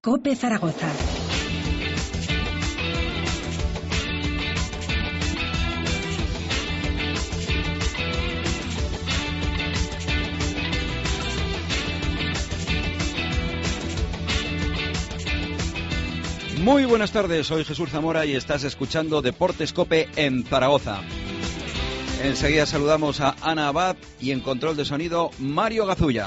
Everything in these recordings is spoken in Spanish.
COPE Zaragoza. Muy buenas tardes, soy Jesús Zamora y estás escuchando Deportes COPE en Zaragoza. Enseguida saludamos a Ana Abad y en control de sonido Mario Gazulla.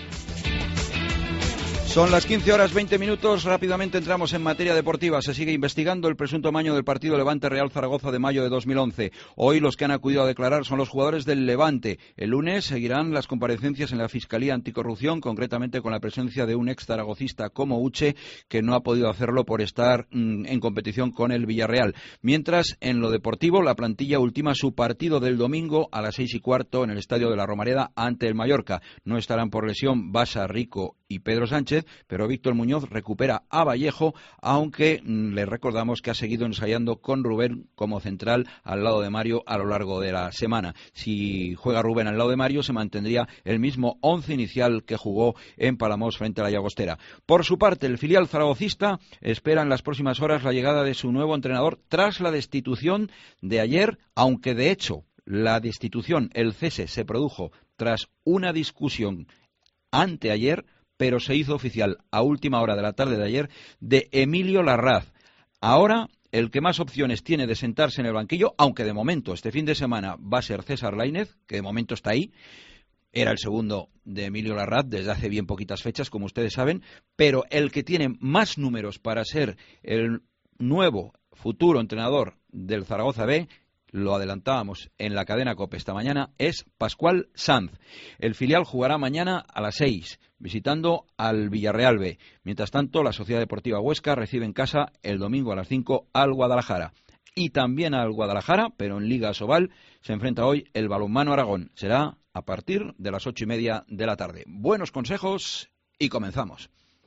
Son las 15 horas 20 minutos, rápidamente entramos en materia deportiva. Se sigue investigando el presunto amaño del partido Levante Real Zaragoza de mayo de 2011. Hoy los que han acudido a declarar son los jugadores del Levante. El lunes seguirán las comparecencias en la Fiscalía Anticorrupción, concretamente con la presencia de un ex zaragocista como Uche, que no ha podido hacerlo por estar en competición con el Villarreal. Mientras, en lo deportivo, la plantilla ultima su partido del domingo a las 6:15 en el Estadio de la Romareda ante el Mallorca. No estarán por lesión Basa, Rico y Pedro Sánchez, pero Víctor Muñoz recupera a Vallejo, aunque le recordamos que ha seguido ensayando con Rubén como central al lado de Mario a lo largo de la semana. Si juega Rubén al lado de Mario, se mantendría el mismo 11 inicial que jugó en Palamós frente a la Llagostera. Por su parte, el filial zaragocista espera en las próximas horas la llegada de su nuevo entrenador tras la destitución de ayer, aunque de hecho la destitución, el cese, se produjo tras una discusión anteayer, pero se hizo oficial a última hora de la tarde de ayer, de Emilio Larraz. Ahora, el que más opciones tiene de sentarse en el banquillo, aunque de momento este fin de semana va a ser César Lainez, que de momento está ahí, era el segundo de Emilio Larraz desde hace bien poquitas fechas, como ustedes saben, pero el que tiene más números para ser el nuevo futuro entrenador del Zaragoza B, lo adelantábamos en la cadena COPE esta mañana, es Pascual Sanz. El filial jugará mañana a las 6, visitando al Villarreal B. Mientras tanto, la Sociedad Deportiva Huesca recibe en casa el domingo a las 5 al Guadalajara. Y también al Guadalajara, pero en Liga Asobal, se enfrenta hoy el Balonmano Aragón. Será a partir de las 8:30 de la tarde. Buenos consejos y comenzamos.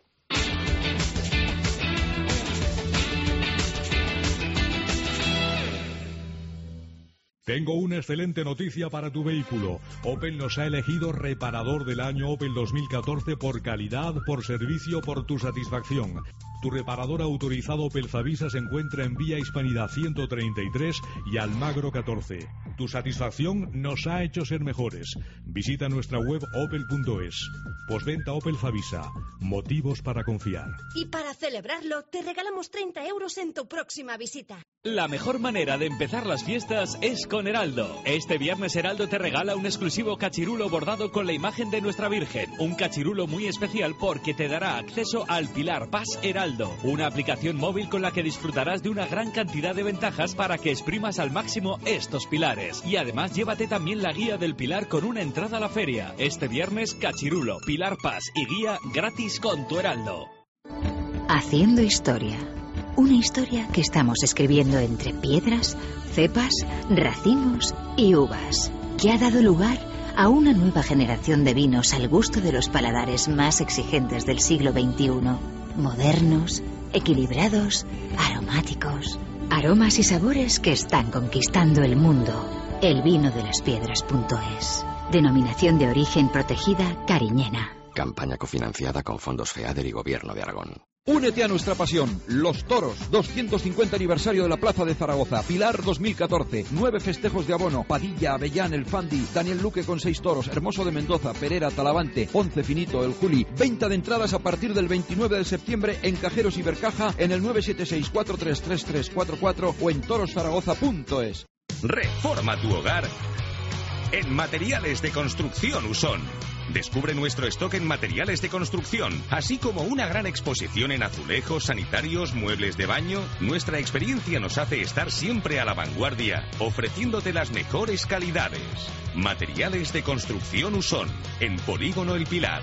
Tengo una excelente noticia para tu vehículo. Opel nos ha elegido reparador del año Opel 2014 por calidad, por servicio, por tu satisfacción. Tu reparador autorizado Opel Zavisa se encuentra en Vía Hispanidad 133 y Almagro 14. Tu satisfacción nos ha hecho ser mejores. Visita nuestra web opel.es. Postventa Opel Zavisa. Motivos para confiar. Y para celebrarlo, te regalamos 30 euros en tu próxima visita. La mejor manera de empezar las fiestas es con Heraldo. Este viernes Heraldo te regala un exclusivo cachirulo bordado con la imagen de nuestra Virgen. Un cachirulo muy especial porque te dará acceso al Pilar Paz Heraldo, una aplicación móvil con la que disfrutarás de una gran cantidad de ventajas para que exprimas al máximo estos pilares. Y además llévate también la guía del Pilar con una entrada a la feria. Este viernes cachirulo, Pilar Paz y guía gratis con tu Heraldo. Haciendo historia. Una historia que estamos escribiendo entre piedras, cepas, racimos y uvas, que ha dado lugar a una nueva generación de vinos al gusto de los paladares más exigentes del siglo XXI. Modernos, equilibrados, aromáticos. Aromas y sabores que están conquistando el mundo. Elvinodelas-piedras.es. Denominación de origen protegida Cariñena. Campaña cofinanciada con fondos FEADER y Gobierno de Aragón. Únete a nuestra pasión, Los Toros, 250 aniversario de la Plaza de Zaragoza, Pilar 2014, 9 festejos de abono, Padilla, Avellán, El Fandi, Daniel Luque con 6 toros, Hermoso de Mendoza, Perera, Talavante, Ponce Finito, El Juli, venta de entradas a partir del 29 de septiembre en Cajeros y Bercaja en el 976-433344 o en toroszaragoza.es. Reforma tu hogar en Materiales de Construcción Usón. Descubre nuestro stock en materiales de construcción, así como una gran exposición en azulejos, sanitarios, muebles de baño. Nuestra experiencia nos hace estar siempre a la vanguardia, ofreciéndote las mejores calidades. Materiales de Construcción Usón, en Polígono El Pilar.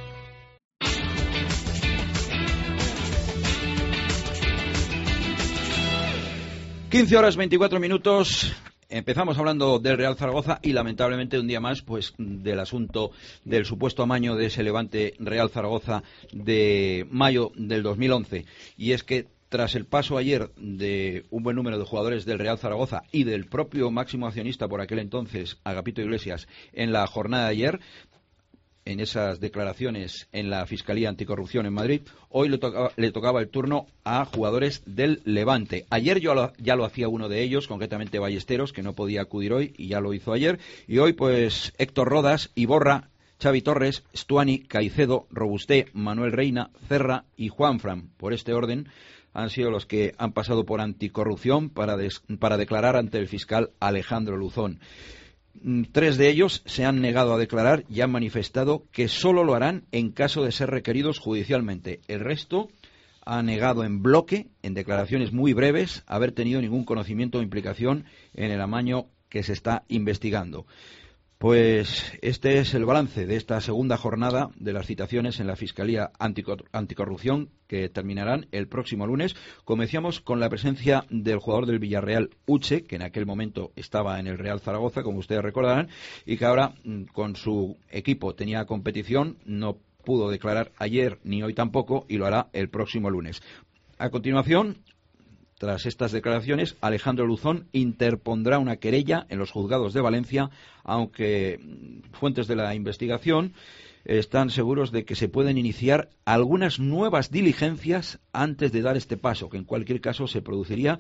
(15:24). Empezamos hablando del Real Zaragoza y lamentablemente un día más pues del asunto del supuesto amaño de ese Levante Real Zaragoza de mayo del 2011. Y es que tras el paso ayer de un buen número de jugadores del Real Zaragoza y del propio máximo accionista por aquel entonces, Agapito Iglesias, en la jornada de ayer, en esas declaraciones en la Fiscalía Anticorrupción en Madrid, hoy le tocaba el turno a jugadores del Levante. Ayer ya lo hacía uno de ellos, concretamente Ballesteros, que no podía acudir hoy y ya lo hizo ayer. Y hoy, pues, Héctor Rodas, Iborra, Xavi Torres, Stuani, Caicedo, Robusté, Manuel Reina, Cerra y Juanfran. Por este orden han sido los que han pasado por Anticorrupción para declarar ante el fiscal Alejandro Luzón. 3 de ellos se han negado a declarar y han manifestado que solo lo harán en caso de ser requeridos judicialmente. El resto ha negado en bloque, en declaraciones muy breves, haber tenido ningún conocimiento o implicación en el amaño que se está investigando. Pues este es el balance de esta segunda jornada de las citaciones en la Fiscalía Anticorrupción, que terminarán el próximo lunes. Comenzamos con la presencia del jugador del Villarreal, Uche, que en aquel momento estaba en el Real Zaragoza, como ustedes recordarán, y que ahora con su equipo tenía competición, no pudo declarar ayer ni hoy tampoco, y lo hará el próximo lunes. A continuación, tras estas declaraciones, Alejandro Luzón interpondrá una querella en los juzgados de Valencia, aunque fuentes de la investigación están seguros de que se pueden iniciar algunas nuevas diligencias antes de dar este paso, que en cualquier caso se produciría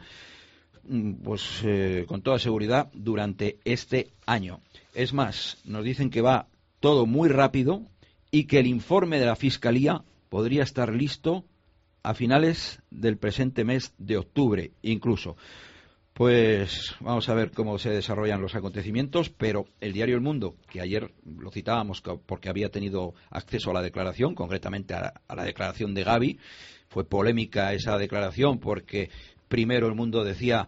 con toda seguridad durante este año. Es más, nos dicen que va todo muy rápido y que el informe de la Fiscalía podría estar listo a finales del presente mes de octubre, incluso. Pues vamos a ver cómo se desarrollan los acontecimientos, pero el diario El Mundo, que ayer lo citábamos porque había tenido acceso a la declaración, concretamente a la declaración de Gavi, fue polémica esa declaración porque primero El Mundo decía,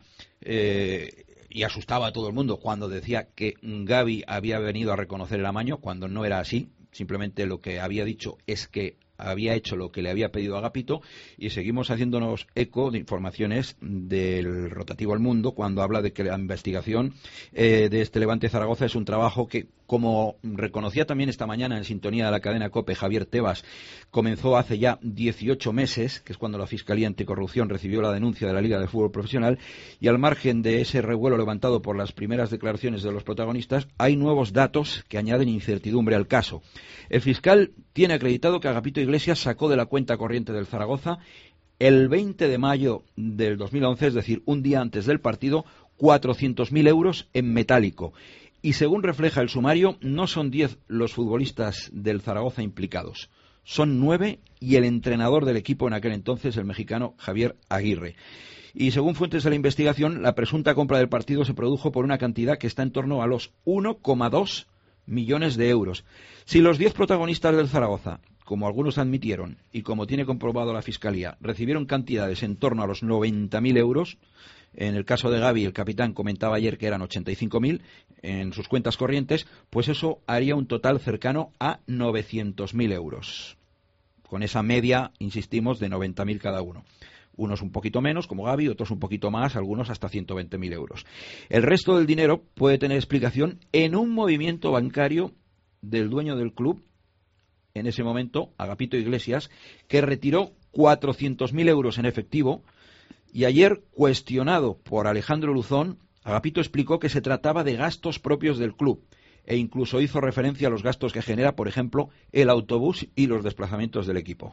y asustaba a todo el mundo cuando decía que Gavi había venido a reconocer el amaño, cuando no era así. Simplemente lo que había dicho es que había hecho lo que le había pedido Agapito, y seguimos haciéndonos eco de informaciones del rotativo El Mundo cuando habla de que la investigación de este Levante Zaragoza es un trabajo que, como reconocía también esta mañana en sintonía de la cadena COPE Javier Tebas, comenzó hace ya 18 meses, que es cuando la Fiscalía Anticorrupción recibió la denuncia de la Liga de Fútbol Profesional, y al margen de ese revuelo levantado por las primeras declaraciones de los protagonistas, hay nuevos datos que añaden incertidumbre al caso. El fiscal tiene acreditado que Agapito Iglesias sacó de la cuenta corriente del Zaragoza el 20 de mayo del 2011, es decir, un día antes del partido, 400.000 euros en metálico. Y según refleja el sumario, no son 10 los futbolistas del Zaragoza implicados, son 9 y el entrenador del equipo en aquel entonces, el mexicano Javier Aguirre. Y según fuentes de la investigación, la presunta compra del partido se produjo por una cantidad que está en torno a los 1,2 millones de euros. Si los 10 protagonistas del Zaragoza, como algunos admitieron y como tiene comprobado la Fiscalía, recibieron cantidades en torno a los 90.000 euros, en el caso de Gavi, el capitán comentaba ayer que eran 85.000 en sus cuentas corrientes, pues eso haría un total cercano a 900.000 euros. Con esa media, insistimos, de 90.000 cada uno. Unos un poquito menos, como Gavi, otros un poquito más, algunos hasta 120.000 euros. El resto del dinero puede tener explicación en un movimiento bancario del dueño del club, en ese momento, Agapito Iglesias, que retiró 400.000 euros en efectivo, y ayer, cuestionado por Alejandro Luzón, Agapito explicó que se trataba de gastos propios del club, e incluso hizo referencia a los gastos que genera, por ejemplo, el autobús y los desplazamientos del equipo.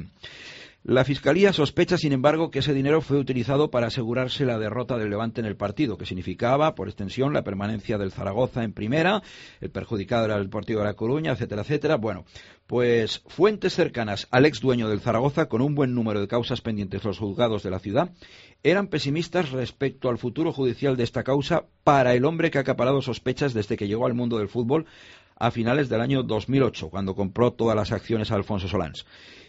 La Fiscalía sospecha, sin embargo, que ese dinero fue utilizado para asegurarse la derrota del Levante en el partido, que significaba, por extensión, la permanencia del Zaragoza en primera, el perjudicado era el Deportivo de La Coruña, etcétera, etcétera. Bueno, pues fuentes cercanas al ex dueño del Zaragoza, con un buen número de causas pendientes en los juzgados de la ciudad, eran pesimistas respecto al futuro judicial de esta causa para el hombre que ha acaparado sospechas desde que llegó al mundo del fútbol a finales del año 2008, cuando compró todas las acciones a Alfonso Solans.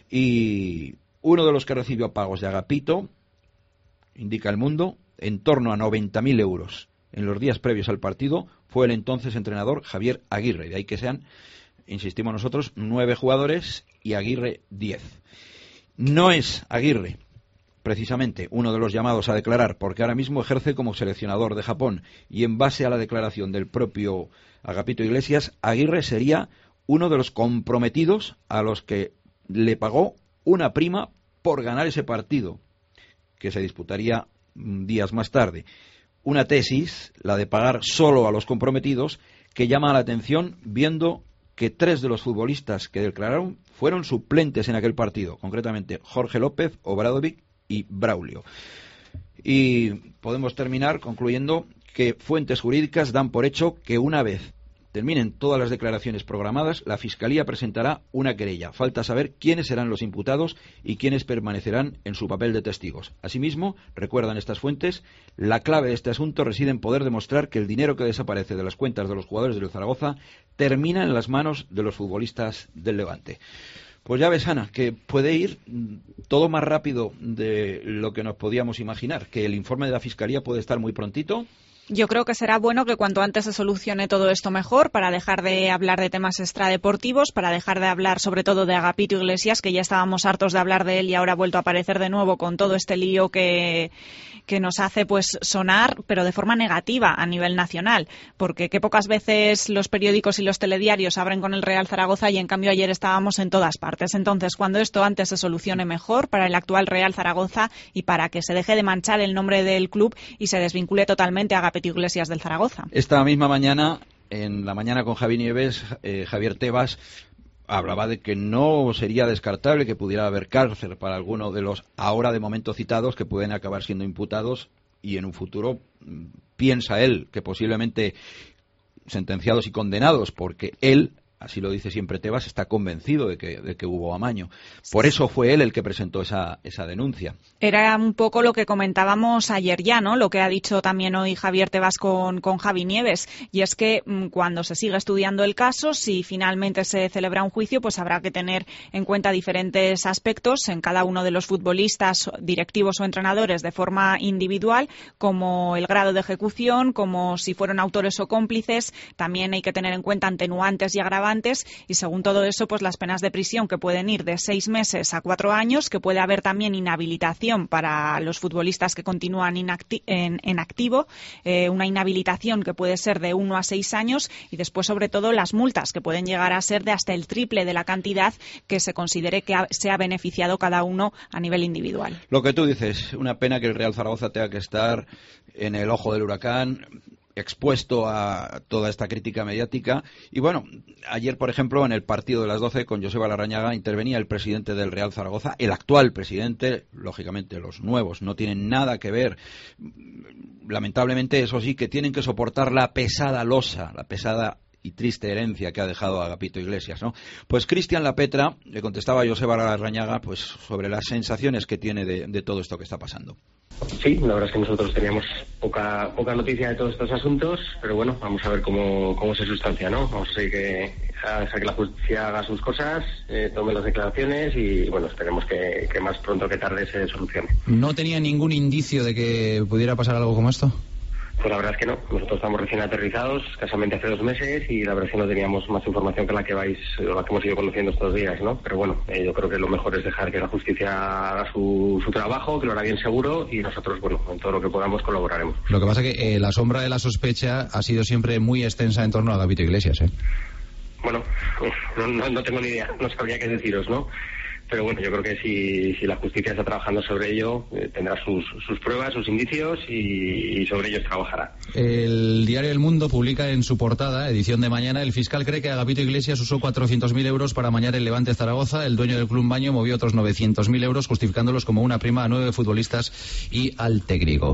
Y uno de los que recibió pagos de Agapito, indica El Mundo, en torno a 90.000 euros en los días previos al partido, fue el entonces entrenador Javier Aguirre. De ahí que sean, insistimos nosotros, 9 jugadores y Aguirre 10. No es Aguirre, precisamente, uno de los llamados a declarar, porque ahora mismo ejerce como seleccionador de Japón, y en base a la declaración del propio Agapito Iglesias, Aguirre sería uno de los comprometidos a los que le pagó una prima por ganar ese partido, que se disputaría días más tarde. Una tesis, la de pagar solo a los comprometidos, que llama la atención viendo que 3 de los futbolistas que declararon fueron suplentes en aquel partido, concretamente Jorge López, Obradovic y Braulio. Y podemos terminar concluyendo que fuentes jurídicas dan por hecho que una vez terminen todas las declaraciones programadas, la Fiscalía presentará una querella. Falta saber quiénes serán los imputados y quiénes permanecerán en su papel de testigos. Asimismo, recuerdan estas fuentes, la clave de este asunto reside en poder demostrar que el dinero que desaparece de las cuentas de los jugadores del Zaragoza termina en las manos de los futbolistas del Levante. Pues ya ves, Ana, que puede ir todo más rápido de lo que nos podíamos imaginar, que el informe de la Fiscalía puede estar muy prontito. Yo creo que será bueno que cuanto antes se solucione todo esto mejor, para dejar de hablar de temas extradeportivos, para dejar de hablar sobre todo de Agapito Iglesias, que ya estábamos hartos de hablar de él y ahora ha vuelto a aparecer de nuevo con todo este lío que nos hace pues sonar, pero de forma negativa a nivel nacional, porque qué pocas veces los periódicos y los telediarios abren con el Real Zaragoza y en cambio ayer estábamos en todas partes. Entonces, cuando esto antes se solucione mejor para el actual Real Zaragoza y para que se deje de manchar el nombre del club y se desvincule totalmente a Agapito Iglesias del Zaragoza. Esta misma mañana, en la mañana con Javi Nieves, Javier Tebas hablaba de que no sería descartable que pudiera haber cárcel para alguno de los ahora de momento citados que pueden acabar siendo imputados y en un futuro piensa él que posiblemente sentenciados y condenados, porque él, así lo dice siempre Tebas, está convencido de que hubo amaño. Por eso fue él el que presentó esa denuncia. Era un poco lo que comentábamos ayer ya, ¿no? Lo que ha dicho también hoy Javier Tebas con Javi Nieves. Y es que cuando se siga estudiando el caso, si finalmente se celebra un juicio, pues habrá que tener en cuenta diferentes aspectos en cada uno de los futbolistas, directivos o entrenadores de forma individual, como el grado de ejecución, como si fueron autores o cómplices. También hay que tener en cuenta atenuantes y agravantes. Y según todo eso, pues las penas de prisión que pueden ir de 6 meses a 4 años, que puede haber también inhabilitación para los futbolistas que continúan en activo, una inhabilitación que puede ser de 1 a 6 años y después sobre todo las multas que pueden llegar a ser de hasta el triple de la cantidad que se considere que se ha beneficiado cada uno a nivel individual. Lo que tú dices, una pena que el Real Zaragoza tenga que estar en el ojo del huracán, expuesto a toda esta crítica mediática. Y bueno, ayer, por ejemplo, en el partido de las 12 con Joseba Larrañaga intervenía el presidente del Real Zaragoza, el actual presidente. Lógicamente los nuevos no tienen nada que ver, lamentablemente, eso sí, que tienen que soportar la pesada losa, la pesada y triste herencia que ha dejado Agapito Iglesias, ¿no? Pues Cristian Lapetra le contestaba a Joseba Larrañaga pues sobre las sensaciones que tiene de todo esto que está pasando. Sí, la verdad es que nosotros teníamos poca noticia de todos estos asuntos, pero bueno, vamos a ver cómo se sustancia, ¿no? Vamos a seguir que la justicia haga sus cosas, tome las declaraciones y bueno, esperemos que más pronto que tarde se solucione. ¿No tenía ningún indicio de que pudiera pasar algo como esto? Pues la verdad es que no. Nosotros estamos recién aterrizados, escasamente hace 2 meses, y la verdad es que no teníamos más información que la que hemos ido conociendo estos días, ¿no? Pero bueno, yo creo que lo mejor es dejar que la justicia haga su trabajo, que lo hará bien seguro, y nosotros, bueno, en todo lo que podamos colaboraremos. Lo que pasa es que la sombra de la sospecha ha sido siempre muy extensa en torno a Agapito Iglesias, ¿eh? Bueno, no tengo ni idea, no sabría qué deciros, ¿no? Pero bueno, yo creo que si la justicia está trabajando sobre ello, tendrá sus pruebas, sus indicios y sobre ellos trabajará. El diario El Mundo publica en su portada, edición de mañana, el fiscal cree que Agapito Iglesias usó 400.000 euros para amañar el Levante Zaragoza. El dueño del Club Baño movió otros 900.000 euros, justificándolos como una prima a 9 futbolistas y al técnico.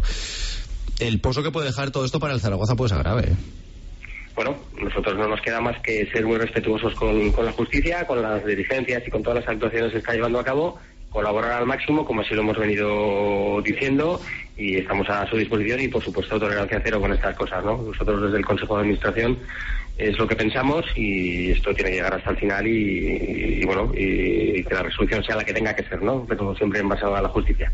El pozo que puede dejar todo esto para el Zaragoza puede ser grave, ¿eh? Bueno, nosotros no nos queda más que ser muy respetuosos con la justicia, con las diligencias y con todas las actuaciones que está llevando a cabo, colaborar al máximo, como así lo hemos venido diciendo, y estamos a su disposición y, por supuesto, tolerancia cero con estas cosas, ¿no? Nosotros desde el Consejo de Administración es lo que pensamos y esto tiene que llegar hasta el final y que la resolución sea la que tenga que ser, ¿no? Pero siempre en base a la justicia.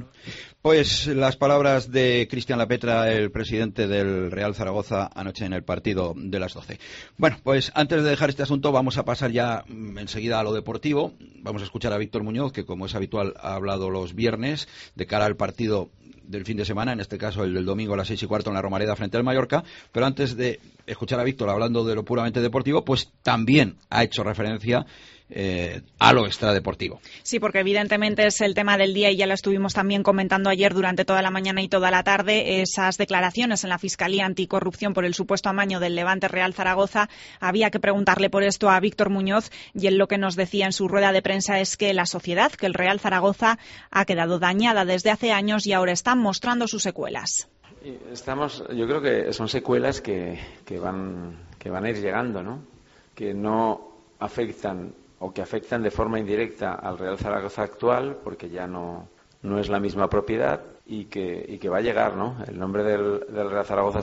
Pues las palabras de Cristian Lapetra, el presidente del Real Zaragoza, anoche en el partido de las 12. Bueno, pues antes de dejar este asunto vamos a pasar ya enseguida a lo deportivo. Vamos a escuchar a Víctor Muñoz, que como es habitual ha hablado los viernes de cara al partido del fin de semana, en este caso el del domingo a las 6:15 en la Romareda frente al Mallorca. Pero antes de escuchar a Víctor hablando de lo puramente deportivo, pues también ha hecho referencia a lo extradeportivo. Sí, porque evidentemente es el tema del día y ya lo estuvimos también comentando ayer durante toda la mañana y toda la tarde. Esas declaraciones en la Fiscalía Anticorrupción por el supuesto amaño del Levante Real Zaragoza. Había que preguntarle por esto a Víctor Muñoz y él lo que nos decía en su rueda de prensa es que la sociedad, que el Real Zaragoza ha quedado dañada desde hace años y ahora están mostrando sus secuelas. Yo creo que son secuelas que van a ir llegando, ¿no? Que no afectan o que afectan de forma indirecta al Real Zaragoza actual, porque ya no es la misma propiedad, y que va a llegar, ¿no? El nombre del Real Zaragoza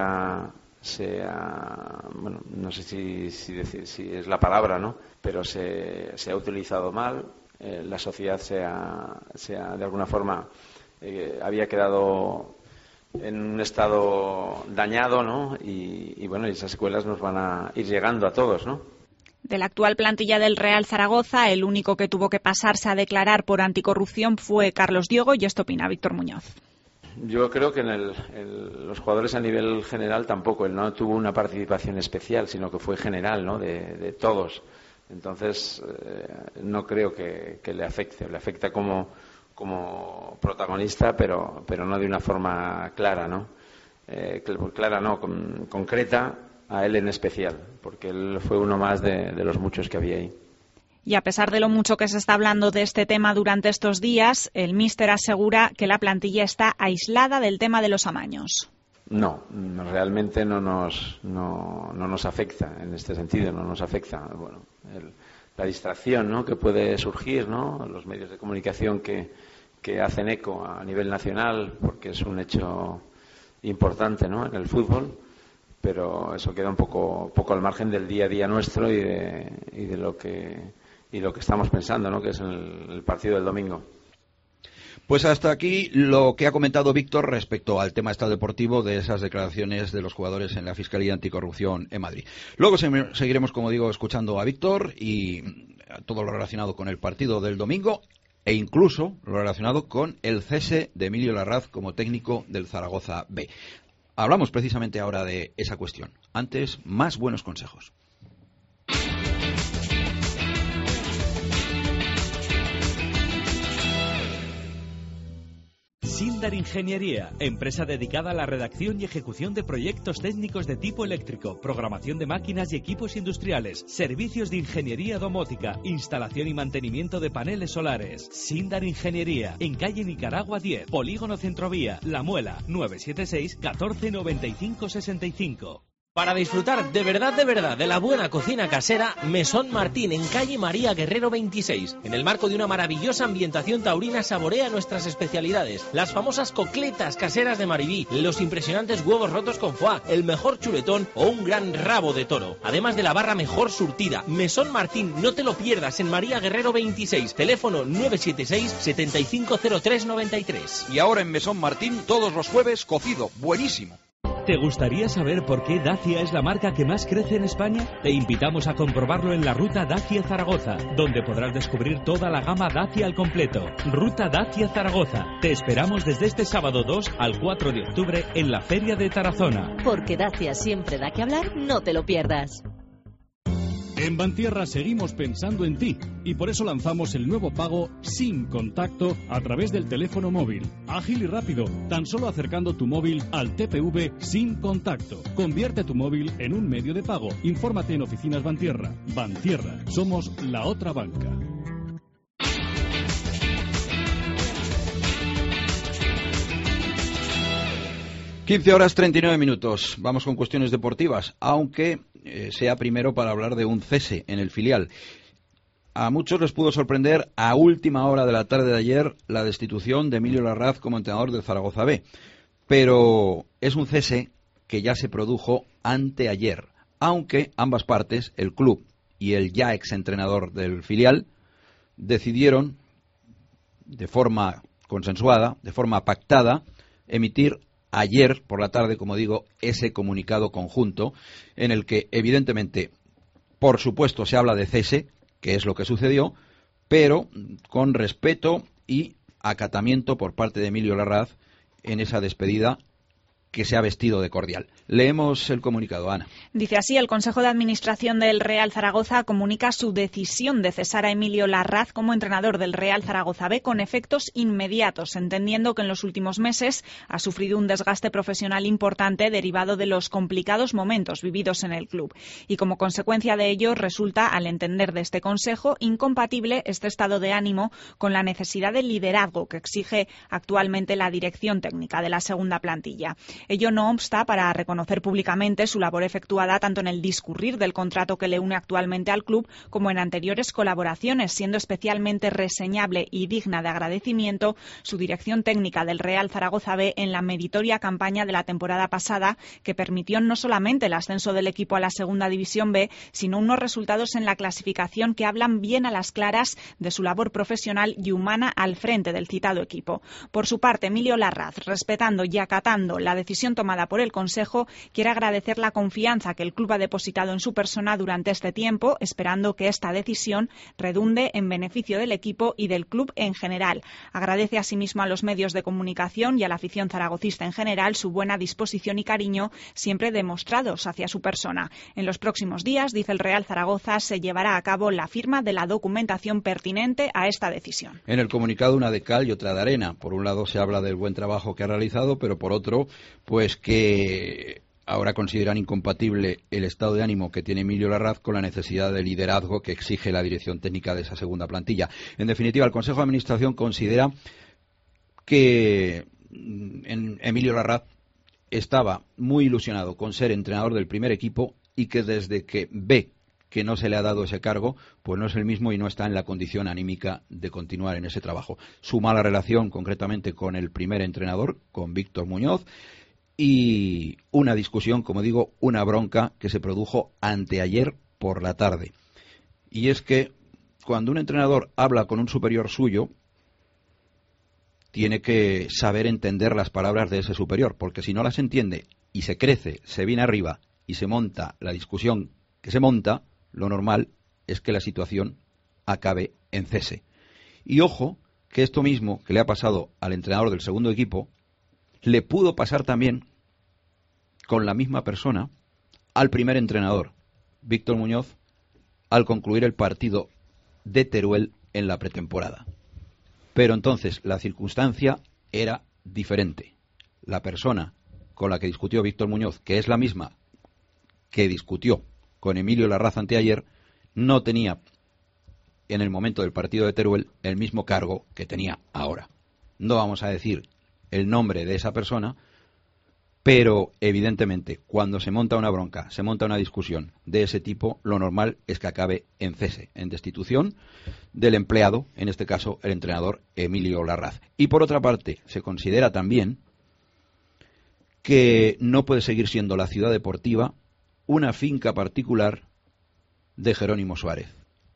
bueno, no sé si es la palabra, ¿no? Pero se ha utilizado mal, la sociedad de alguna forma había quedado en un estado dañado, ¿no? Y bueno, esas secuelas nos van a ir llegando a todos, ¿no? De la actual plantilla del Real Zaragoza, el único que tuvo que pasarse a declarar por anticorrupción fue Carlos Diego, y esto opina Víctor Muñoz. Yo creo que los jugadores a nivel general tampoco. Él no tuvo una participación especial, sino que fue general, ¿no? De todos. Entonces, no creo que le afecte. Le afecta como protagonista, pero no de una forma clara, ¿no? Concreta. A él en especial, porque él fue uno más de los muchos que había ahí. Y a pesar de lo mucho que se está hablando de este tema durante estos días, el míster asegura que la plantilla está aislada del tema de los amaños. No, realmente no nos afecta en este sentido, no nos afecta. Bueno, la distracción, ¿no?, que puede surgir, ¿no?, los medios de comunicación que hacen eco a nivel nacional, porque es un hecho importante, ¿no?, en el fútbol. Pero eso queda un poco al margen del día a día nuestro y de lo que estamos pensando, ¿no?, que es el partido del domingo. Pues hasta aquí lo que ha comentado Víctor respecto al tema extradeportivo de esas declaraciones de los jugadores en la Fiscalía Anticorrupción en Madrid. Luego seguiremos, como digo, escuchando a Víctor y todo lo relacionado con el partido del domingo e incluso lo relacionado con el cese de Emilio Larraz como técnico del Zaragoza B. Hablamos precisamente ahora de esa cuestión. Antes, más buenos consejos. Sindar Ingeniería, empresa dedicada a la redacción y ejecución de proyectos técnicos de tipo eléctrico, programación de máquinas y equipos industriales, servicios de ingeniería domótica, instalación y mantenimiento de paneles solares. Sindar Ingeniería, en calle Nicaragua 10, Polígono Centrovía, La Muela, 976 14 95 65. Para disfrutar de verdad de la buena cocina casera, Mesón Martín, en calle María Guerrero 26. En el marco de una maravillosa ambientación taurina, saborea nuestras especialidades. Las famosas cocletas caseras de Maribí, los impresionantes huevos rotos con foie, el mejor chuletón o un gran rabo de toro. Además de la barra mejor surtida. Mesón Martín, no te lo pierdas, en María Guerrero 26. Teléfono 976 750393. Y ahora en Mesón Martín, todos los jueves, cocido. Buenísimo. ¿Te gustaría saber por qué Dacia es la marca que más crece en España? Te invitamos a comprobarlo en la Ruta Dacia Zaragoza, donde podrás descubrir toda la gama Dacia al completo. Ruta Dacia Zaragoza. Te esperamos desde este sábado 2 al 4 de octubre en la Feria de Tarazona. Porque Dacia siempre da que hablar, no te lo pierdas. En Bantierra seguimos pensando en ti y por eso lanzamos el nuevo pago sin contacto a través del teléfono móvil. Ágil y rápido, tan solo acercando tu móvil al TPV sin contacto. Convierte tu móvil en un medio de pago. Infórmate en Oficinas Bantierra. Bantierra, somos la otra banca. (15:39). Vamos con cuestiones deportivas, aunque sea primero para hablar de un cese en el filial. A muchos les pudo sorprender a última hora de la tarde de ayer la destitución de Emilio Larraz como entrenador del Zaragoza B, pero es un cese que ya se produjo anteayer, aunque ambas partes, el club y el ya exentrenador del filial, decidieron de forma consensuada, de forma pactada, emitir ayer por la tarde, como digo, ese comunicado conjunto en el que evidentemente, por supuesto, se habla de cese, que es lo que sucedió, pero con respeto y acatamiento por parte de Emilio Larraz en esa despedida que se ha vestido de cordial. Leemos el comunicado, Ana. Dice así: el Consejo de Administración del Real Zaragoza comunica su decisión de cesar a Emilio Larraz como entrenador del Real Zaragoza B con efectos inmediatos, entendiendo que en los últimos meses ha sufrido un desgaste profesional importante derivado de los complicados momentos vividos en el club. Y como consecuencia de ello resulta, al entender de este Consejo, incompatible este estado de ánimo con la necesidad de liderazgo que exige actualmente la dirección técnica de la segunda plantilla. Ello no obsta para reconocer públicamente su labor efectuada tanto en el discurrir del contrato que le une actualmente al club como en anteriores colaboraciones, siendo especialmente reseñable y digna de agradecimiento su dirección técnica del Real Zaragoza B en la meritoria campaña de la temporada pasada, que permitió no solamente el ascenso del equipo a la Segunda División B, sino unos resultados en la clasificación que hablan bien a las claras de su labor profesional y humana al frente del citado equipo. Por su parte, Emilio Larraz, respetando y acatando la decisión tomada por el Consejo, quiere agradecer la confianza que el club ha depositado en su persona durante este tiempo, esperando que esta decisión redunde en beneficio del equipo y del club en general. Agradece asimismo a los medios de comunicación y a la afición zaragocista en general su buena disposición y cariño siempre demostrados hacia su persona. En los próximos días, dice el Real Zaragoza, se llevará a cabo la firma de la documentación pertinente a esta decisión. En el comunicado una de cal y otra de arena. Por un lado se habla del buen trabajo que ha realizado, pero por otro, pues que ahora consideran incompatible el estado de ánimo que tiene Emilio Larraz con la necesidad de liderazgo que exige la dirección técnica de esa segunda plantilla. En definitiva, el Consejo de Administración considera que Emilio Larraz estaba muy ilusionado con ser entrenador del primer equipo y que desde que ve que no se le ha dado ese cargo, pues no es el mismo y no está en la condición anímica de continuar en ese trabajo. Su mala relación concretamente con el primer entrenador, con Víctor Muñoz, y una discusión, como digo, una bronca que se produjo anteayer por la tarde. Y es que cuando un entrenador habla con un superior suyo, tiene que saber entender las palabras de ese superior, porque si no las entiende y se crece, se viene arriba y se monta la discusión que se monta, lo normal es que la situación acabe en cese. Y ojo, que esto mismo que le ha pasado al entrenador del segundo equipo, le pudo pasar también con la misma persona al primer entrenador, Víctor Muñoz, al concluir el partido de Teruel en la pretemporada. Pero entonces la circunstancia era diferente. La persona con la que discutió Víctor Muñoz, que es la misma que discutió con Emilio Larraz anteayer, no tenía en el momento del partido de Teruel el mismo cargo que tenía ahora. No vamos a decir el nombre de esa persona, pero evidentemente cuando se monta una bronca, se monta una discusión de ese tipo, lo normal es que acabe en cese, en destitución del empleado, en este caso el entrenador Emilio Larraz. Y por otra parte, se considera también que no puede seguir siendo la Ciudad Deportiva una finca particular de Jerónimo Suárez.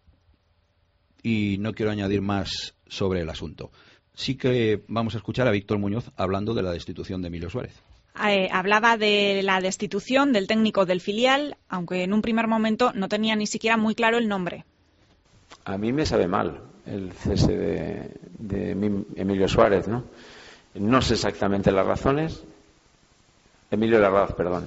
Y no quiero añadir más sobre el asunto. Sí que vamos a escuchar a Víctor Muñoz hablando de la destitución de Emilio Suárez. Hablaba de la destitución del técnico del filial, aunque en un primer momento no tenía ni siquiera muy claro el nombre. A mí me sabe mal el cese de Emilio Suárez, ¿no? No sé exactamente las razones. Emilio Larraz, perdón.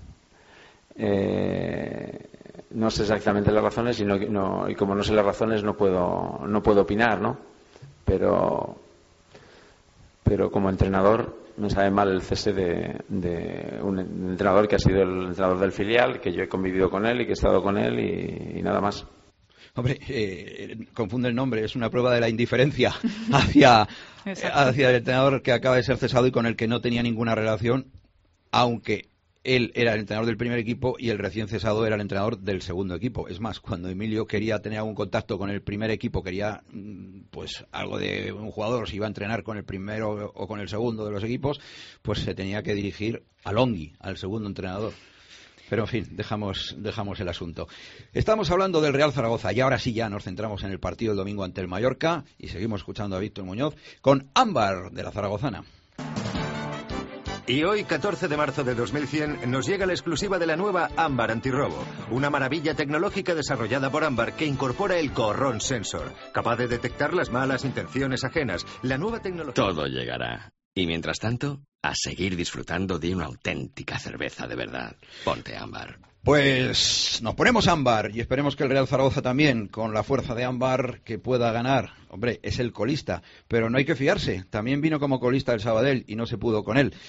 No sé exactamente las razones y como no sé las razones no puedo opinar, ¿no? Pero como entrenador me sabe mal el cese de un entrenador que ha sido el entrenador del filial, que yo he convivido con él y que he estado con él y nada más. Hombre, confunde el nombre, es una prueba de la indiferencia hacia el entrenador que acaba de ser cesado y con el que no tenía ninguna relación, aunque él era el entrenador del primer equipo y el recién cesado era el entrenador del segundo equipo. Es más, cuando Emilio quería tener algún contacto con el primer equipo, quería pues algo de un jugador, si iba a entrenar con el primero o con el segundo de los equipos, pues se tenía que dirigir a Longhi, al segundo entrenador. Pero en fin, dejamos el asunto. Estamos hablando del Real Zaragoza y ahora sí ya nos centramos en el partido del domingo ante el Mallorca y seguimos escuchando a Víctor Muñoz con Ámbar de la Zaragozana. Y hoy, 14 de marzo de 2100, nos llega la exclusiva de la nueva Ámbar Antirrobo, una maravilla tecnológica desarrollada por Ámbar que incorpora el Corrón Sensor, capaz de detectar las malas intenciones ajenas. La nueva tecnología... Todo llegará. Y mientras tanto, a seguir disfrutando de una auténtica cerveza de verdad. Ponte Ámbar. Pues nos ponemos ámbar y esperemos que el Real Zaragoza también, con la fuerza de ámbar, que pueda ganar. Hombre, es el colista, pero no hay que fiarse. También vino como colista el Sabadell y no se pudo con él.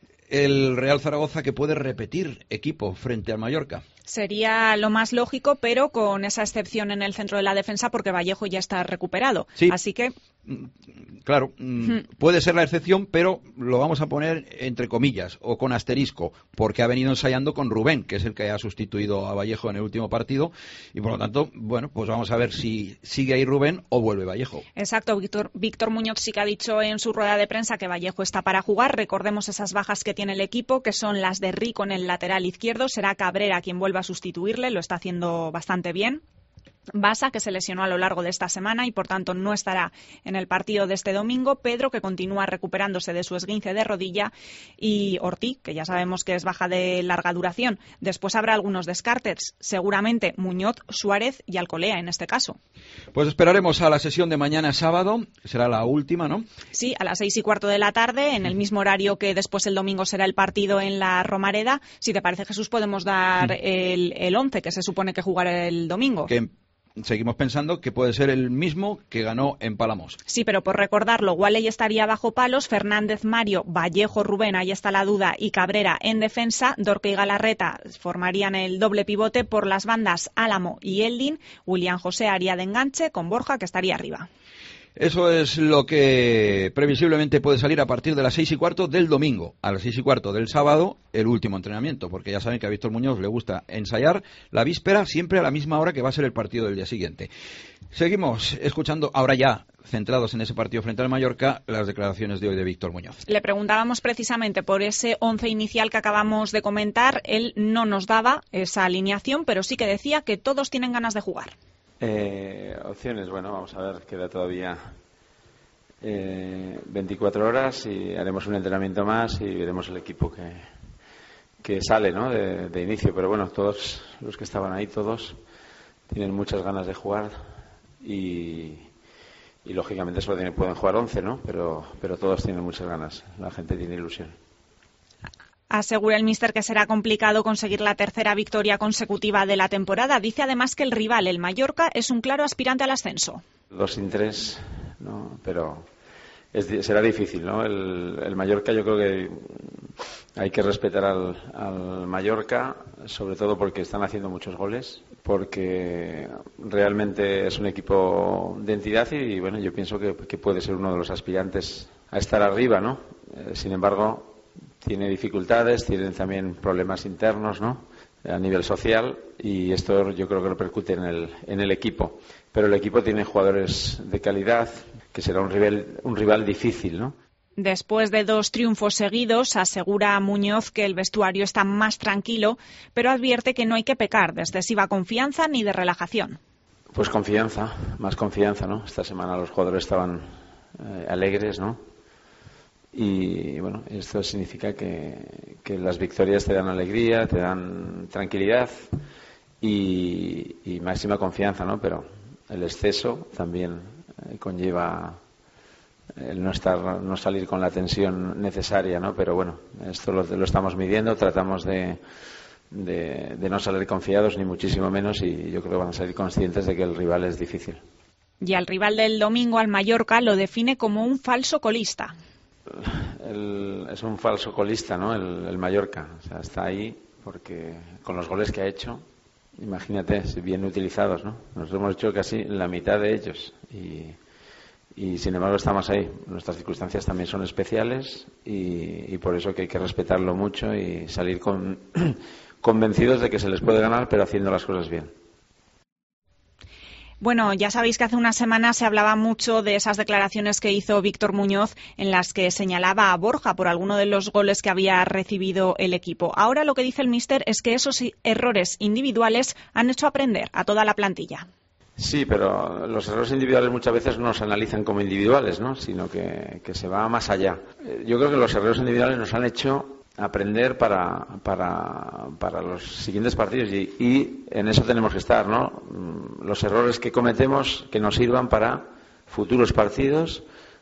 El Real Zaragoza que puede repetir equipo frente al Mallorca. Sería lo más lógico, pero con esa excepción en el centro de la defensa porque Vallejo ya está recuperado. Sí. Así que... Claro, puede ser la excepción, pero lo vamos a poner entre comillas o con asterisco, porque ha venido ensayando con Rubén, que es el que ha sustituido a Vallejo en el último partido, y por lo tanto, bueno, pues vamos a ver si sigue ahí Rubén o vuelve Vallejo. Exacto, Víctor Muñoz sí que ha dicho en su rueda de prensa que Vallejo está para jugar. Recordemos esas bajas que tiene el equipo, que son las de Rico en el lateral izquierdo. Será Cabrera quien vuelva a sustituirle, lo está haciendo bastante bien. Basa, que se lesionó a lo largo de esta semana y por tanto no estará en el partido de este domingo. Pedro, que continúa recuperándose de su esguince de rodilla, y Ortiz, que ya sabemos que es baja de larga duración. Después habrá algunos descartes, seguramente Muñoz, Suárez y Alcolea en este caso. Pues esperaremos a la sesión de mañana sábado, será la última, ¿no? Sí, a las 6:15 de la tarde, en el mismo horario que después el domingo será el partido en la Romareda. Si te parece, Jesús, podemos dar el 11 que se supone que jugará el domingo. Seguimos pensando que puede ser el mismo que ganó en Palamos. Sí, pero por recordarlo, Walley estaría bajo palos, Fernández, Mario, Vallejo, Rubén, ahí está la duda, y Cabrera en defensa. Dorca y Galarreta formarían el doble pivote. Por las bandas, Álamo y Eldin. William José haría de enganche, con Borja, que estaría arriba. Eso es lo que previsiblemente puede salir a partir de las 6:15 del domingo. A las 6:15 del sábado, el último entrenamiento, porque ya saben que a Víctor Muñoz le gusta ensayar la víspera siempre a la misma hora que va a ser el partido del día siguiente. Seguimos escuchando, ahora ya centrados en ese partido frente al Mallorca, las declaraciones de hoy de Víctor Muñoz. Le preguntábamos precisamente por ese 11 inicial que acabamos de comentar. Él no nos daba esa alineación, pero sí que decía que todos tienen ganas de jugar. Opciones, bueno, vamos a ver, queda todavía 24 horas y haremos un entrenamiento más y veremos el equipo que sale, ¿no? de inicio, pero bueno, todos los que estaban ahí, todos tienen muchas ganas de jugar y lógicamente solo pueden jugar 11, ¿no? Pero todos tienen muchas ganas, la gente tiene ilusión. Asegura el míster que será complicado conseguir la tercera victoria consecutiva de la temporada. Dice además que el rival, el Mallorca, es un claro aspirante al ascenso. 2 sin 3, ¿no? Pero será difícil, ¿no? El Mallorca, yo creo que hay que respetar al Mallorca, sobre todo porque están haciendo muchos goles, porque realmente es un equipo de entidad y bueno, yo pienso que puede ser uno de los aspirantes a estar arriba, ¿no? Sin embargo, tiene dificultades, tienen también problemas internos, ¿no? A nivel social, y esto yo creo que repercute en el equipo. Pero el equipo tiene jugadores de calidad, que será un rival difícil, ¿no? Después de 2 triunfos seguidos, asegura Muñoz que el vestuario está más tranquilo, pero advierte que no hay que pecar de excesiva confianza ni de relajación. Pues confianza, más confianza, ¿no? Esta semana los jugadores estaban alegres, ¿no? Y bueno, esto significa que las victorias te dan alegría, te dan tranquilidad y máxima confianza, ¿no? Pero el exceso también conlleva el no salir con la tensión necesaria, ¿no? Pero bueno, esto lo estamos midiendo, tratamos de no salir confiados ni muchísimo menos, y yo creo que van a salir conscientes de que el rival es difícil. Y al rival del domingo, al Mallorca, lo define como un falso colista. Es un falso colista, ¿no? El Mallorca, o sea, está ahí porque con los goles que ha hecho, imagínate, si bien utilizados, ¿no? Nos hemos hecho casi la mitad de ellos y sin embargo estamos ahí. Nuestras circunstancias también son especiales y por eso que hay que respetarlo mucho y salir convencidos de que se les puede ganar, pero haciendo las cosas bien. Bueno, ya sabéis que hace una semana se hablaba mucho de esas declaraciones que hizo Víctor Muñoz en las que señalaba a Borja por alguno de los goles que había recibido el equipo. Ahora lo que dice el míster es que esos errores individuales han hecho aprender a toda la plantilla. Sí, pero los errores individuales muchas veces no se analizan como individuales, ¿no? Sino que se va más allá. Yo creo que los errores individuales nos han hecho aprender para los siguientes partidos y en eso tenemos que estar, ¿no? Los errores que cometemos que nos sirvan para futuros partidos,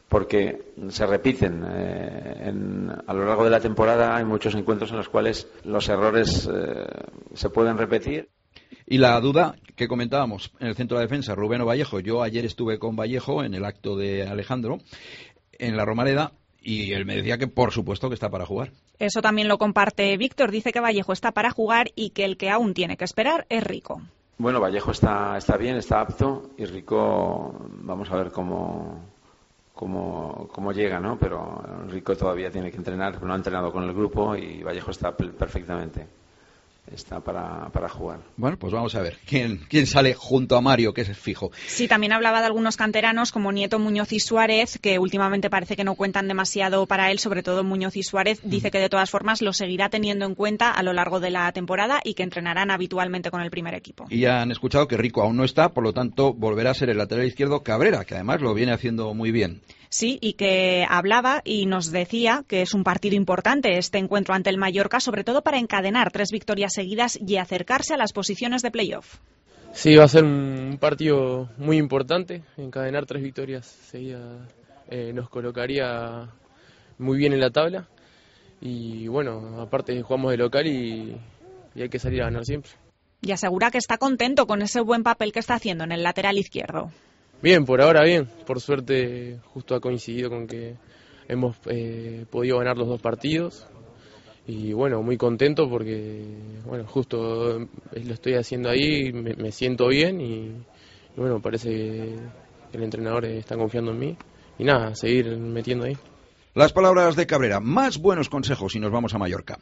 porque se repiten. A lo largo de la temporada hay muchos encuentros en los cuales los errores se pueden repetir. Y la duda que comentábamos en el centro de defensa, Rubén o Vallejo. Yo ayer estuve con Vallejo en el acto de Alejandro, en la Romareda, y él me decía que por supuesto que está para jugar. Eso también lo comparte Víctor, dice que Vallejo está para jugar y que el que aún tiene que esperar es Rico. Bueno, Vallejo está bien, está apto, y Rico vamos a ver cómo llega, ¿no? Pero Rico todavía tiene que entrenar, no ha entrenado con el grupo, y Vallejo está perfectamente. Está para jugar. Bueno, pues vamos a ver quién sale junto a Mario, que es fijo. Sí, también hablaba de algunos canteranos como Nieto, Muñoz y Suárez, que últimamente parece que no cuentan demasiado para él, sobre todo Muñoz y Suárez. Dice que de todas formas lo seguirá teniendo en cuenta a lo largo de la temporada y que entrenarán habitualmente con el primer equipo. Y ya han escuchado que Rico aún no está, por lo tanto volverá a ser el lateral izquierdo Cabrera, que además lo viene haciendo muy bien. Sí, y que hablaba y nos decía que es un partido importante este encuentro ante el Mallorca, sobre todo para encadenar 3 victorias seguidas y acercarse a las posiciones de playoff. Sí, va a ser un partido muy importante. Encadenar 3 victorias seguidas nos colocaría muy bien en la tabla. Y bueno, aparte jugamos de local y hay que salir a ganar siempre. Y asegura que está contento con ese buen papel que está haciendo en el lateral izquierdo. Bien, por ahora bien. Por suerte justo ha coincidido con que hemos podido ganar los 2 partidos. Y bueno, muy contento porque bueno, justo lo estoy haciendo ahí, me siento bien y bueno, parece que el entrenador está confiando en mí. Y nada, seguir metiendo ahí. Las palabras de Cabrera. Más buenos consejos y nos vamos a Mallorca.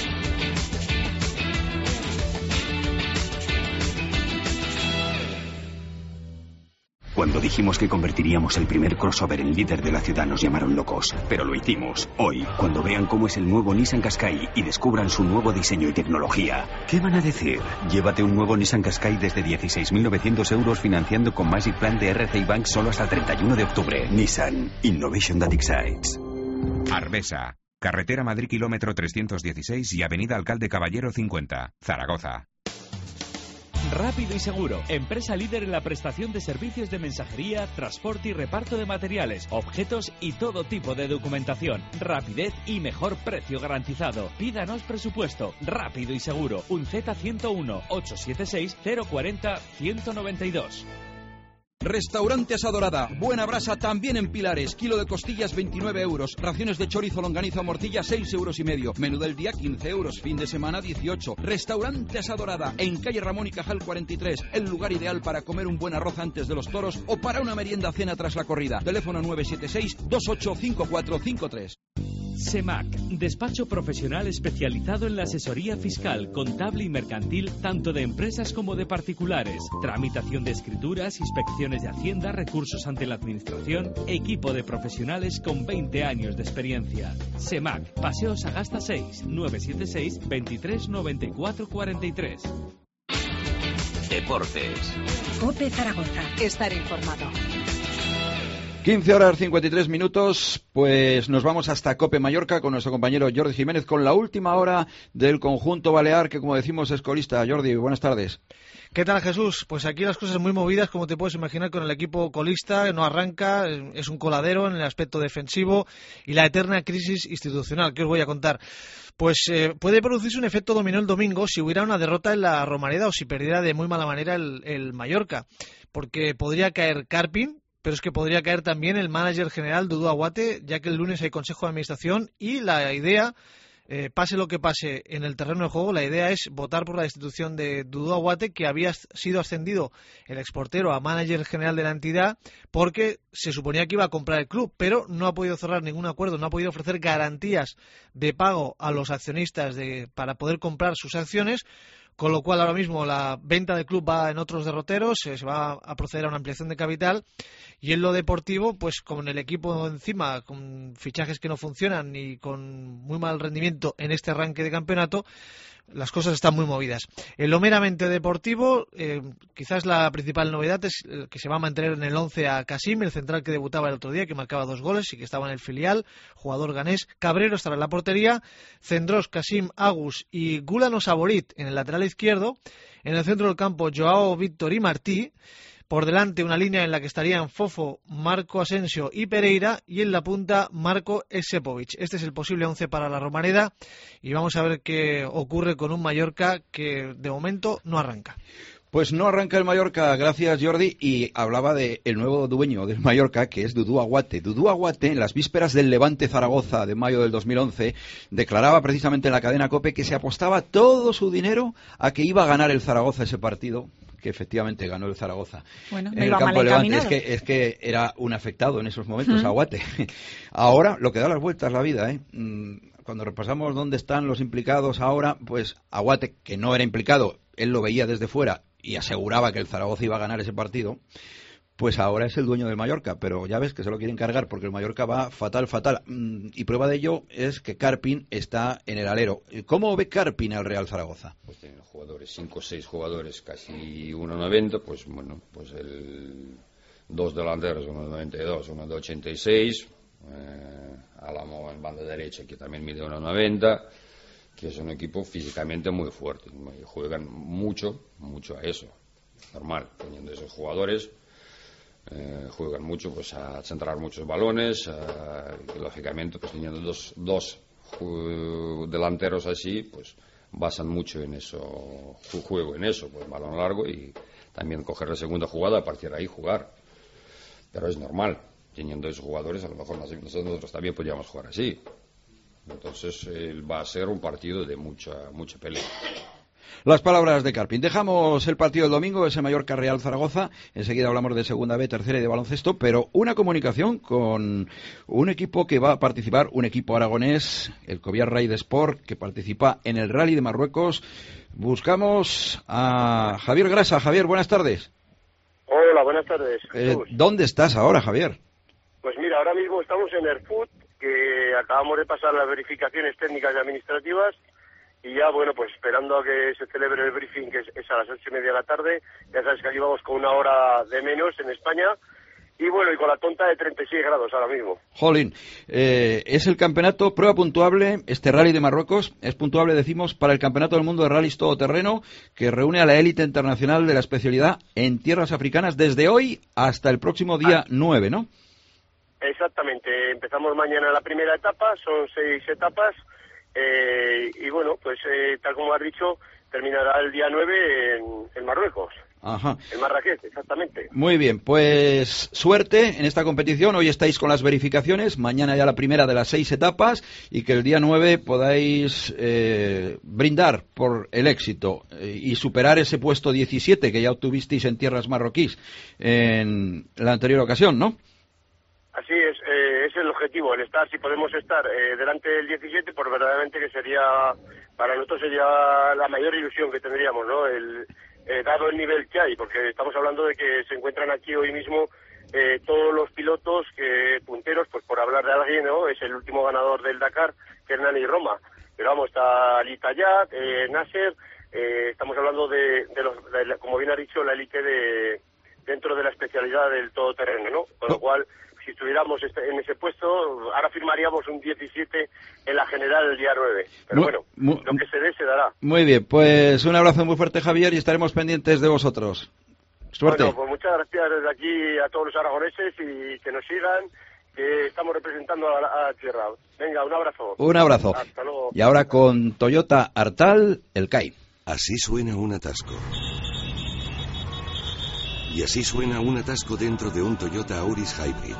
Cuando dijimos que convertiríamos el primer crossover en líder de la ciudad nos llamaron locos, pero lo hicimos. Hoy, cuando vean cómo es el nuevo Nissan Qashqai y descubran su nuevo diseño y tecnología, ¿qué van a decir? Llévate un nuevo Nissan Qashqai desde 16.900 euros financiando con Magic Plan de RCI Bank solo hasta el 31 de octubre. Nissan. Innovation that excites. Arvesa. Carretera Madrid kilómetro 316 y Avenida Alcalde Caballero 50, Zaragoza. Rápido y Seguro, empresa líder en la prestación de servicios de mensajería, transporte y reparto de materiales, objetos y todo tipo de documentación. Rapidez y mejor precio garantizado. Pídanos presupuesto. Rápido y Seguro. Un Z101 876 040 192. Restaurante Asadorada, buena brasa también en Pilares, kilo de costillas 29 euros, raciones de chorizo, longaniza o morcilla 6,5 euros, menú del día 15 euros, fin de semana 18. Restaurante Asadorada, en calle Ramón y Cajal 43, el lugar ideal para comer un buen arroz antes de los toros o para una merienda cena tras la corrida. Teléfono 976-285453. SEMAC, despacho profesional especializado en la asesoría fiscal, contable y mercantil, tanto de empresas como de particulares. Tramitación de escrituras, inspecciones de Hacienda, recursos ante la Administración, equipo de profesionales con 20 años de experiencia. SEMAC, Paseo Sagasta 6, 976 23 94 43. Deportes. COPE Zaragoza. Estar informado. 15 horas 53 minutos, pues nos vamos hasta Cope Mallorca con nuestro compañero Jordi Jiménez con la última hora del conjunto balear que, como decimos, es colista. Jordi, buenas tardes. ¿Qué tal, Jesús? Pues aquí las cosas muy movidas, como te puedes imaginar, con el equipo colista. No arranca, es un coladero en el aspecto defensivo y la eterna crisis institucional que os voy a contar. Pues puede producirse un efecto dominó el domingo si hubiera una derrota en la Romareda o si perdiera de muy mala manera el Mallorca, porque podría caer Carpin, pero es que podría caer también el manager general Dudu Aguate, ya que el lunes hay consejo de administración y la idea, pase lo que pase en el terreno de juego, la idea es votar por la destitución de Dudu Aguate, que había sido ascendido el exportero a manager general de la entidad porque se suponía que iba a comprar el club, pero no ha podido cerrar ningún acuerdo, no ha podido ofrecer garantías de pago a los accionistas para poder comprar sus acciones. Con lo cual ahora mismo la venta del club va en otros derroteros, se va a proceder a una ampliación de capital y en lo deportivo, pues con el equipo encima, con fichajes que no funcionan y con muy mal rendimiento en este arranque de campeonato, las cosas están muy movidas. En lo meramente deportivo, quizás la principal novedad es que se va a mantener en el 11 a Kasim, el central que debutaba el otro día, que marcaba 2 goles y que estaba en el filial, jugador ganés. Cabrero estará en la portería, Cendrós, Kasim, Agus y Gulano Saborit en el lateral izquierdo. En el centro del campo, Joao, Víctor y Martí. Por delante una línea en la que estarían Fofo, Marco Asensio y Pereira, y en la punta Marco Esepovic. Este es el posible 11 para la Romareda y vamos a ver qué ocurre con un Mallorca que de momento no arranca. Pues no arranca el Mallorca, gracias Jordi, y hablaba del nuevo dueño del Mallorca, que es Dudu Aguate. Dudu Aguate, en las vísperas del Levante Zaragoza de mayo del 2011, declaraba precisamente en la cadena COPE que se apostaba todo su dinero a que iba a ganar el Zaragoza ese partido, que efectivamente ganó el Zaragoza. Bueno, en el campo de Levante. Es que era un afectado en esos momentos, Aguate. Ahora, lo que da las vueltas la vida, cuando repasamos dónde están los implicados ahora, pues Aguate, que no era implicado, él lo veía desde fuera y aseguraba que el Zaragoza iba a ganar ese partido, pues ahora es el dueño del Mallorca, pero ya ves que se lo quieren cargar porque el Mallorca va fatal. Y prueba de ello es que Carpin está en el alero. ¿Cómo ve Carpin al Real Zaragoza? Pues tienen jugadores, 5 o 6 jugadores, casi 1,90, pues bueno, pues dos delanteros, uno de 92, uno de 86, Álamo en banda derecha, que también mide 1,90, que es un equipo físicamente muy fuerte, y juegan mucho a eso, normal, teniendo esos jugadores, juegan mucho pues a centrar muchos balones, y lógicamente pues teniendo dos delanteros así, pues basan mucho en eso, su juego en eso, pues balón largo y también coger la segunda jugada, a partir de ahí jugar, pero es normal, teniendo esos jugadores, a lo mejor nosotros también podríamos jugar así. Entonces va a ser un partido de mucha pelea. Las palabras de Carpin. Dejamos el partido del domingo, ese Mallorca Real Zaragoza. Enseguida hablamos de Segunda B, Tercera y de baloncesto, pero una comunicación con un equipo que va a participar, un equipo aragonés, el Coviar Ride Sport, que participa en el Rally de Marruecos. Buscamos a Javier Grasa. Javier, buenas tardes. Hola, buenas tardes. ¿Dónde estás ahora, Javier? Pues mira, ahora mismo estamos en Erfurt, que acabamos de pasar las verificaciones técnicas y administrativas y ya, bueno, pues esperando a que se celebre el briefing, que es a las 8:30 de la tarde. Ya sabes que aquí vamos con una hora de menos en España y bueno, y con la tonta de 36 grados ahora mismo. Jolín, es el campeonato, prueba puntuable, este Rally de Marruecos, es puntuable, decimos, para el Campeonato del Mundo de Rallys Todoterreno, que reúne a la élite internacional de la especialidad en tierras africanas desde hoy hasta el próximo día 9, ¿no? Exactamente, empezamos mañana la primera etapa, son 6 etapas y bueno, pues tal como has dicho, terminará el día 9 en Marruecos. Ajá. En Marrakech, exactamente. Muy bien, pues suerte en esta competición. Hoy estáis con las verificaciones, mañana ya la primera de las 6 etapas y que el día 9 podáis brindar por el éxito y superar ese puesto 17 que ya obtuvisteis en tierras marroquíes en la anterior ocasión, ¿no? Así es el objetivo, el estar, si podemos estar delante del 17, pues verdaderamente que para nosotros sería la mayor ilusión que tendríamos, ¿no? Dado el nivel que hay, porque estamos hablando de que se encuentran aquí hoy mismo todos los pilotos punteros, pues por hablar de alguien, ¿no? Es el último ganador del Dakar, que es Nani Roma. Pero vamos, está Ali Tayat, Nasser, estamos hablando de como bien ha dicho, la élite dentro de la especialidad del todoterreno, ¿no? Con lo cual, si estuviéramos en ese puesto, ahora firmaríamos un 17 en la general el día 9. Pero lo que se dé se dará. Muy bien, pues un abrazo muy fuerte, Javier, y estaremos pendientes de vosotros. Suerte. Bueno, pues muchas gracias desde aquí a todos los aragoneses y que nos sigan, que estamos representando a la tierra. Venga, un abrazo. Un abrazo. Hasta luego. Y ahora con Toyota Artal, el CAI. Así suena un atasco. Y así suena un atasco dentro de un Toyota Auris Hybrid.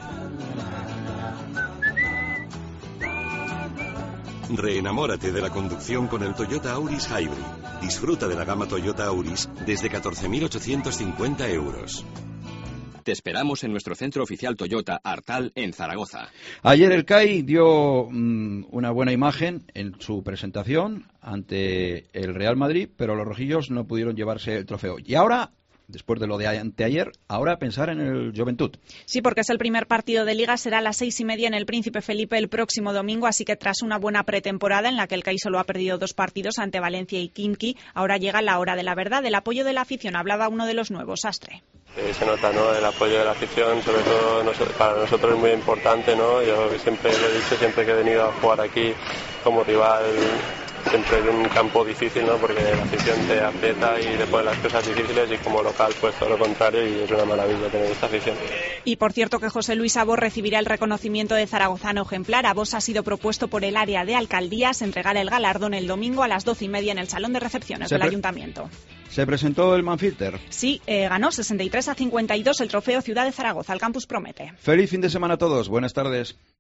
Reenamórate de la conducción con el Toyota Auris Hybrid. Disfruta de la gama Toyota Auris desde 14.850 euros. Te esperamos en nuestro centro oficial Toyota Artal en Zaragoza. Ayer el CAI dio una buena imagen en su presentación ante el Real Madrid, pero los rojillos no pudieron llevarse el trofeo. Y ahora, después de lo de anteayer, ahora pensar en el Joventut. Sí, porque es el primer partido de Liga, será a las 6:30 en el Príncipe Felipe el próximo domingo, así que tras una buena pretemporada en la que el CAI solo ha perdido 2 partidos ante Valencia y Quimki, ahora llega la hora de la verdad, del apoyo de la afición. Hablaba uno de los nuevos, Astre. Se nota, ¿no?, el apoyo de la afición, sobre todo para nosotros es muy importante, ¿no? Yo siempre lo he dicho, siempre que he venido a jugar aquí como rival siempre es un campo difícil, ¿no? Porque la afición te aprieta y te pone las cosas difíciles, y como local pues todo lo contrario, y es una maravilla tener esta afición. Y por cierto que José Luis Abos recibirá el reconocimiento de zaragozano ejemplar. Abos ha sido propuesto por el área de alcaldías. Se entregará el galardón el domingo a las 12:30 en el salón de recepciones del ayuntamiento. ¿Se presentó el Manfilter? Sí, ganó 63-52 el trofeo Ciudad de Zaragoza. El campus promete. Feliz fin de semana a todos. Buenas tardes.